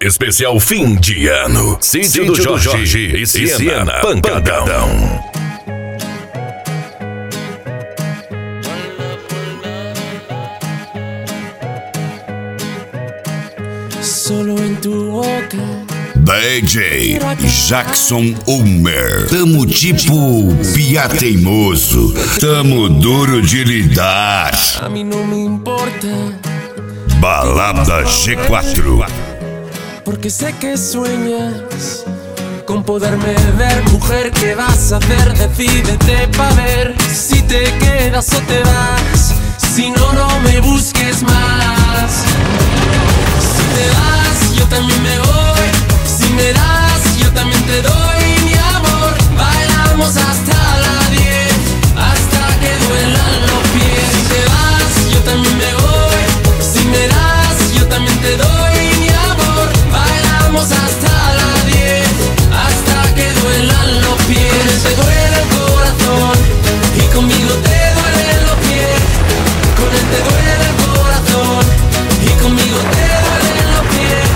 Especial fim de ano. Sítio do Jorge e Siena Pancadão. Solo en tu boca. DJ Jackson Ulmer. Tamo tipo pia teimoso. Tamo duro de lidar. A mí no me importa. Balada G4. Porque sé que sueñas con poderme ver. Mujer, ¿qué vas a hacer? Decídete pa' ver si te quedas o te vas. Si no, no me busques más. Si te vas, yo también me voy. Si me das, yo también te doy mi amor. Bailamos hasta la 10, hasta que duelan los pies. Si te vas, yo también me voy. Si me das, yo también te doy mi amor. Bailamos hasta la 10, hasta que duelan los pies. Te duele el corazón y conmigo te duelen los pies. Con él te duele el corazón y conmigo te duelen los pies.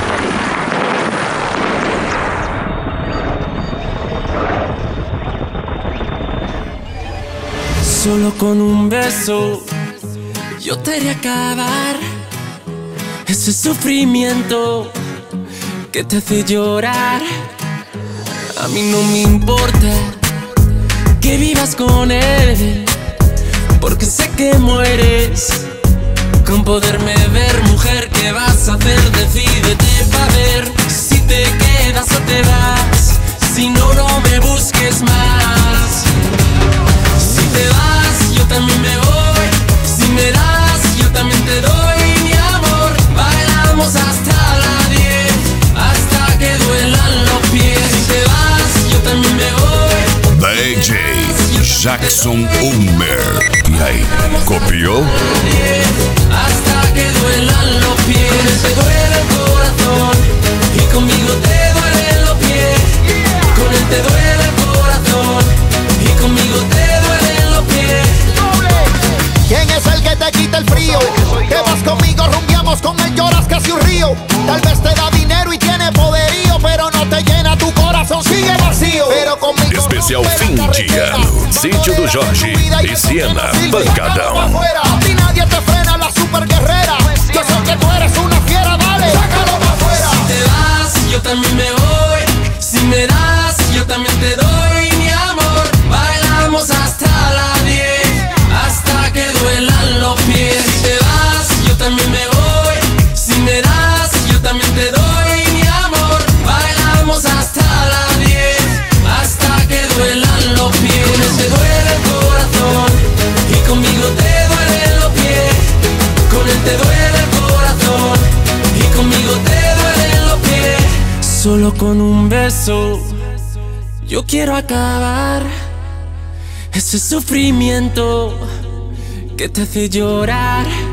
Solo con un beso yo te haré acabar ese sufrimiento que te hace llorar. A mí no me importa que vivas con él, porque sé que mueres con poderme ver. Mujer, ¿qué vas a hacer? Decídete pa' ver si te quedas o te vas. Si no, no me busques más. Si te vas, yo también me voy. Si me das, yo también te doy mi amor. Bailamos hasta la 10, hasta que duelan los pies. Si te vas, yo también me voy. DJ Jackson Ulmer. E aí, copiou? Hasta que duelan los pies. Te duele el corazón y conmigo te duelen los pies. Con él te duele el corazón y conmigo te duelen los pies. ¿Quién es el que te quita el frío? Que vas conmigo, rumbiamos con él, lloras casi un río. Tal vez te da dinero y tiene poderío, pero no te llena tu corazón, sigue vacío. Pero conmigo Especial fim de ano. Sítio do Jorge e Siena Pancadão. A ti nadie te frena, la super guerrera. Yo sé que tú eres una fiera, dale, sácalo pa' afuera. Si te vas, yo también me voy. Si me das, yo también te doy mi amor. Bailamos hasta la 10, hasta que duelan los pies. Si te vas, yo también me voy. Si me das, yo también te doy mi amor. Bailamos hasta la 10, hasta que duelan los pies. Con él te duele el corazón y conmigo te duelen los pies. Con él te duele el corazón y conmigo te duelen los pies. Solo con un beso yo quiero acabar ese sufrimiento que te hace llorar.